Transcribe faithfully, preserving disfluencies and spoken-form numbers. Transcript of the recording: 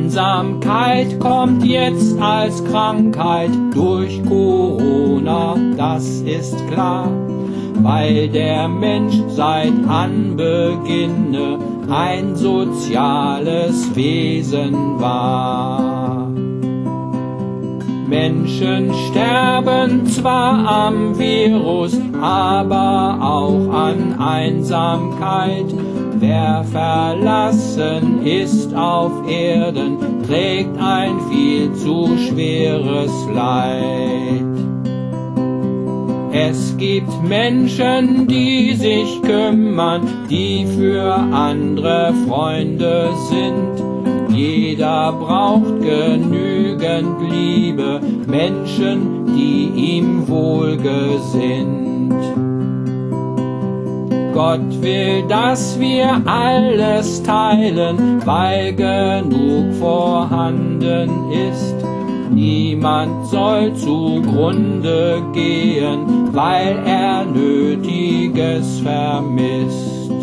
Einsamkeit kommt jetzt als Krankheit durch Corona, das ist klar, weil der Mensch seit Anbeginne ein soziales Wesen war. Menschen sterben zwar am Virus, aber auch an Einsamkeit. Wer verlassen ist auf Erden, trägt ein viel zu schweres Leid. Es gibt Menschen, die sich kümmern, die für andere Freunde sind. Jeder braucht genügend Liebe, Menschen, die ihm wohlgesinnt. Gott will, dass wir alles teilen, weil genug vorhanden ist. Niemand soll zugrunde gehen, weil er Nötiges vermisst.